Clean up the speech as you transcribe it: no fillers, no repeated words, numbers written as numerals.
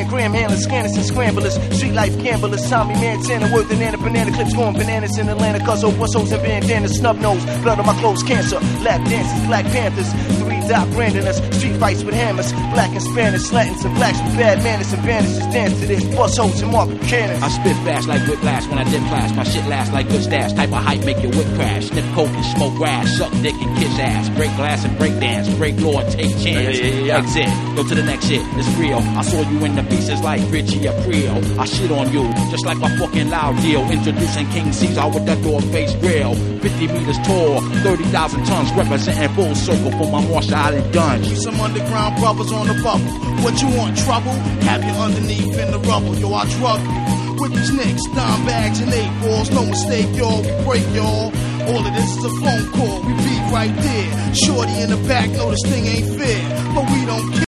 Grand handlers, scanners and scramblers, street life gamblers, Tommy Montana, worth and banana clips, going bananas in Atlanta, cuz over souls and bandanas, snub nose, blood on my clothes, cancer, lap dances, Black Panthers, 3-dot branding us, street fights with hammers, black and Spanish, Latins and blacks with bad manners and vanishes, dance to this, bust holes and mark cannons. I spit fast like whiplash when I dip class, my shit lasts like good stash, type of hype make your whip crash, sniff coke and smoke grass, suck dick and kiss ass, break glass and break dance, break law and take chance, exit, go to the next shit, it's real, I saw you in the pieces like Richie Aprile, I shit on you, just like my fucking loud deal, introducing King Caesar with that door face grill, 50 meters tall, 30,000 tons, representing full circle for my Marshall Island guns. Some underground brothers on the bubble, what you want, trouble? Have you underneath in the rubble, yo, I drug you, with these nicks, dime bags and 8 balls, no mistake, y'all, we break y'all. All of this is a phone call, we be right there. Shorty in the back, know this thing ain't fair, but we don't care.